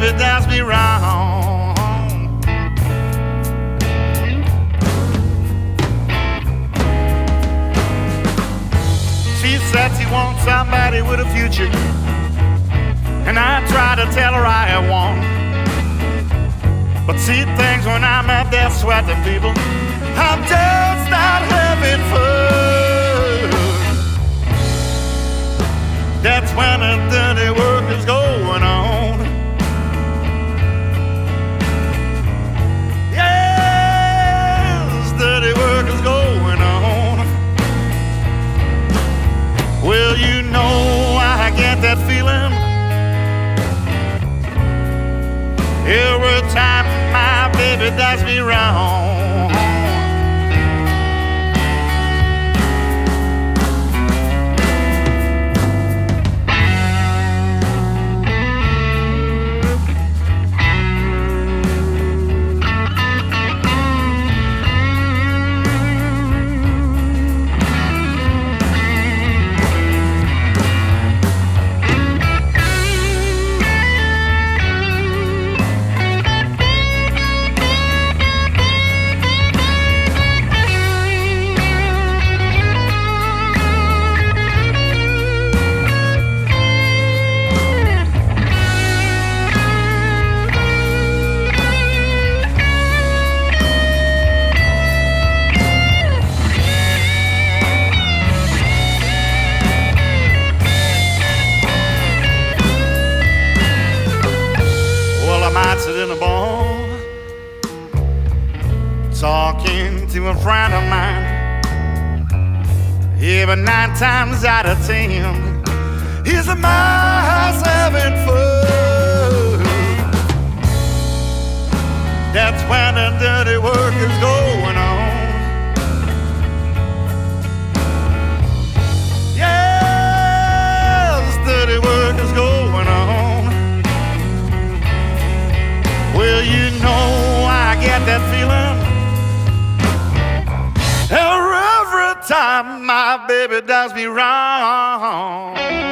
baby does me wrong. She said she wants somebody with a future, and I try to tell her I won't. But she thinks when I'm out there sweating people, I'm just not having fun. That's when the dirty work is going on. Yes, dirty work is going on. Well, you know I get that feeling every time my baby does me wrong. In a bar, talking to a friend of mine. Even 9 times out of 10, he's at my house having fun. That's when the dirty work is going on. Yes, dirty work is going on. Well, you know I get that feeling every time my baby does me wrong.